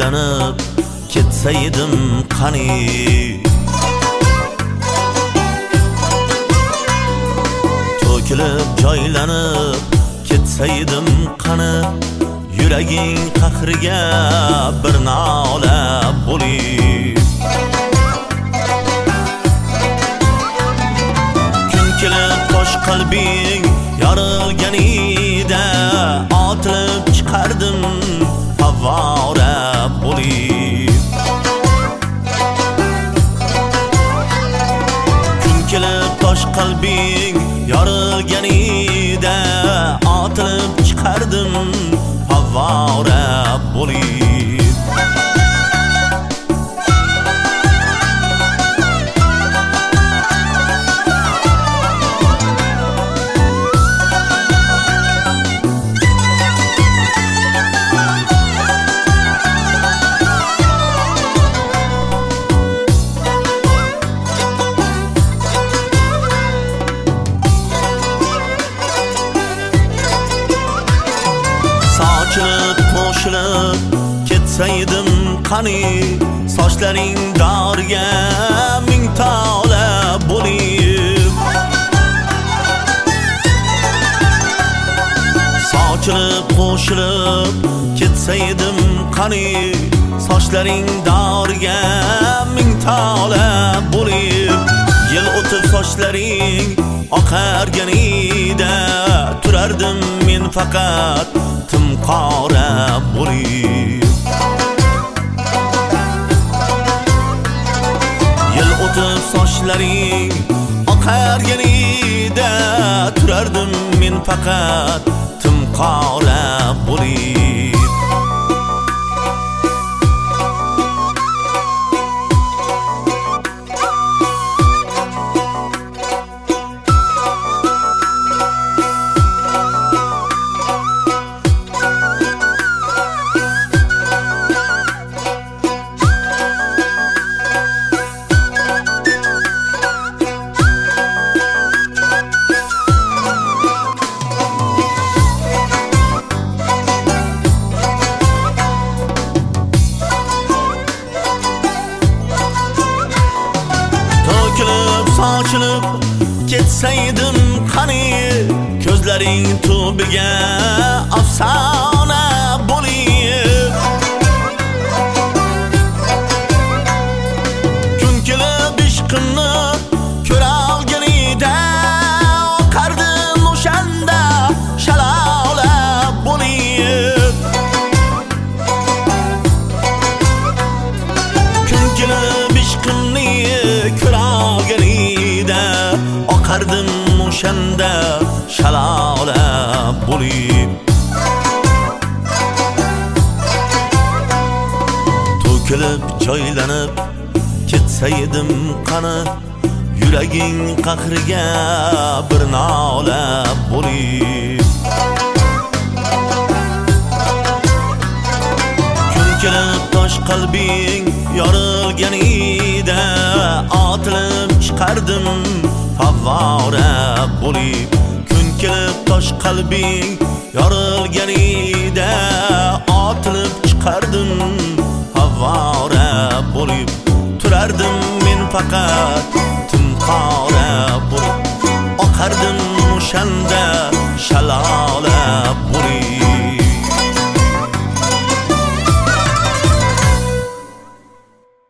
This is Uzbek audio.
joylanib ketsaydim qani. To'kilib joylanib ketsaydim qani, yuraging qahriga bir nola bo'lib. Kun kelib tosh qalbing yorilganida, otilib chiqardim favvora bo'lib. Kun kelib tosh qalbing yorilganida, otilib chiqardim favvora bo'lib. Sochilib qo'shilib ketsaydim qani, sochlaring doriga ming tola bo'lib. Sochilib qo'shilib ketsaydim qani, sochlaring doriga ming tola bo'lib. Yil o'tib sochlaring oqarganida, turardim men faqat timqora bo'lib. Yil o'tib sochlaring oqarganida, turardim men faqat timqora bo'lib. Sochilib ketsaydim qani, ko'zlaring tubiga afsona bo'lib. Kun kelib ishqimni ko'ra olganida, oqardim o'shanda shalola bo'lib. Kun kelib ishqimni ko'ra olganida, oqardim o'shanda shalola bo'lib. To'kilib joylanib ketsaydim qani, yuraging qahriga bir nola bo'lib. Kun kelib tosh qalbing yorilganida, otilib chiqardim favvora bo'lib. Kun kelib tosh qalbing yorilganida, otilib chiqardim favvora bo'lib. Turardim men faqat timqora bo'lib, oqardim o'shanda shalola